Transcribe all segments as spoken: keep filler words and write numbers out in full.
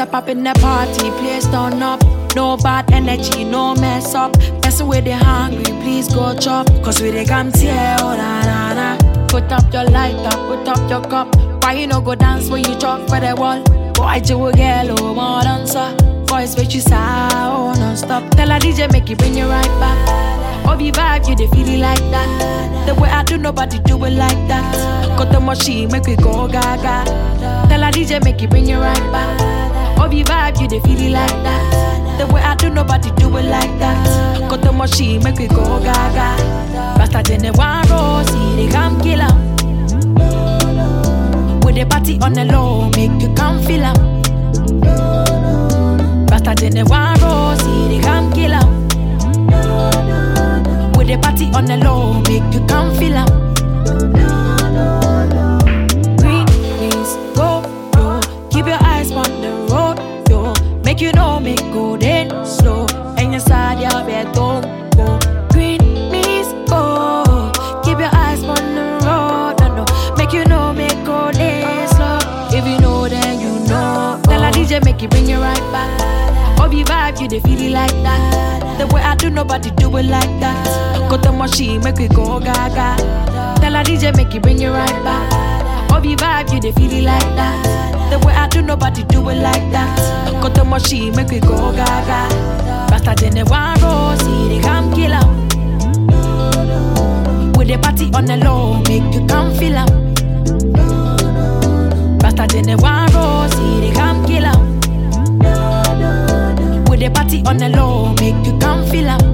step up in the party, please turn up. No bad energy, no mess up. Person with the hungry, please go chop. Cause we the come tear, oh na na na. Put up your light up, put up your cup. Why you no go dance when you talk for the wall? Boy, you a girl, oh, more dancer. Voice with you sound, oh, non-stop. Tell a D J, make it bring you right back. Oh, be vibe, you the feel it like that. The way I do, nobody do it like that. Got the machine, make it go gaga. Tell a D J, make it bring you right back. Oh, be vibe, you the feel it like that. The way I do, nobody do it like that. Got the machine, make it go gaga. Basta in the one row, see they come kill 'em. With the party on the low, make you come feel 'em. Basta in the one row, see they come kill 'em. With the party on the low, make you come feel 'em. Green means go, yo. Keep your eyes on the road, yo. Make you know, make go then slow. And your side, your bed don't go. Green means go. Keep your eyes on the road, no, no. Make you know, make go then slow. If you know, then you know. Tell a D J, make it bring you right back. Oh, be vibe, you the feel it like that. The way I do, nobody do it like that. Got the machine, make it go gaga. Tell a D J, make it bring you right back. Oh, be vibe, you the feel it like that. The way I do, nobody do it like that. Got the machine, make it go gaga. Basta in the one row, see they come kill 'em. With the party on the low, make you come feel 'em. Basta in the one row, see they come kill 'em. With the party on the low, make you come feel 'em.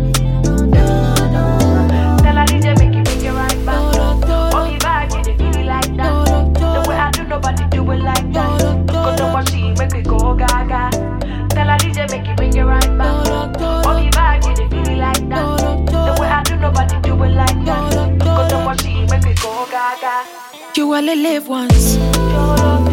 Tell a D J, make it bring you right back. Oh, you vibe, you the feel it like that. The way I do, nobody do it like that. Got the machine, make it go gaga. Tell a D J, make it bring you right back. Oh, you vibe, you the feel it like that. The way I do, nobody do it like that. Got the machine, make it go gaga. You only live once.